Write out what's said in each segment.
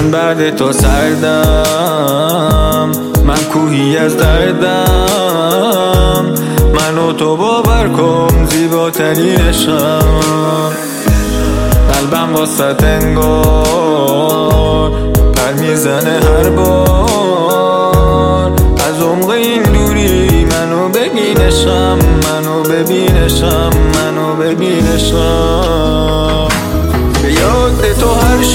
من بعد تو سردم، من کوهی از دردم. منو تو باور کن زیباترینشم. قلبم واسه انگار پر میزنه هر بار. از عمق این دوری منو ببینشم، منو ببینشم، منو ببینشم. به یاد تو هر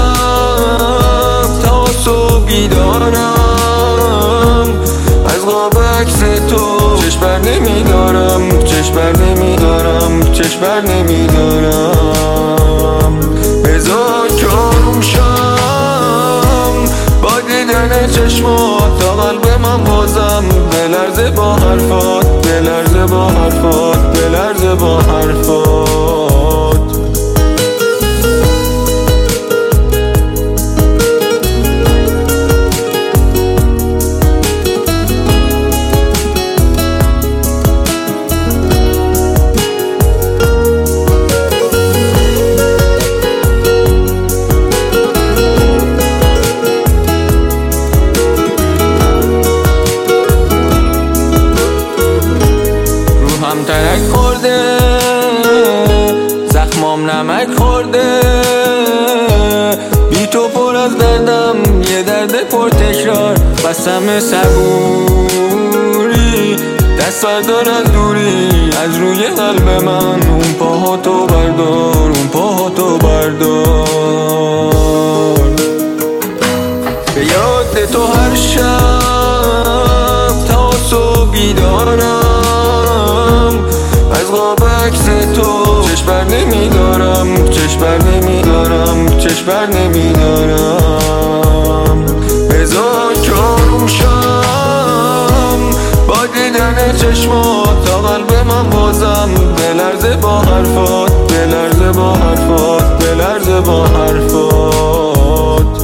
شب تا صبح بیدارم. از قاب عکس تو چشم بر نمیدارم، چشم بر نمیدارم، چشم بر نمیدارم. بذار که آروم شم با دیدن چشمات، تا قلب من بازم بلرزه با حرفات، بلرزه با حرفات، بلرزه با حرفات. هم ترک خورده، زخمام نمک خورده. بی تو پر از دردم، یه درد پر تکرار. بستم صبوری، دست بردار از دوری از روی قلب من. اون پاهاتو بردار، اون پاهاتو بردار. به یاد تو هر شب تا صبح بیدارم. از قاب عکس تو چشم بر نمیدارم، چشم بر نمیدارم، چشم بر نمیدارم. بذار که آروم شم با دیدن چشمات، تا قلب من بازم بلرزه با حرفات، بلرزه با حرفات، بلرزه با حرفات.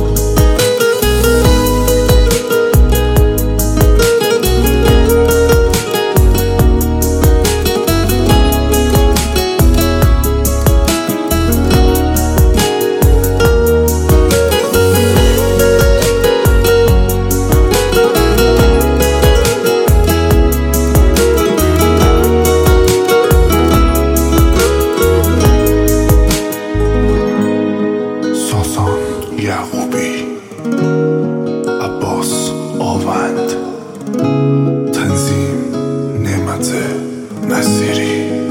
یعقوبی، عباس آوند، تنظیم نعمت نصیری.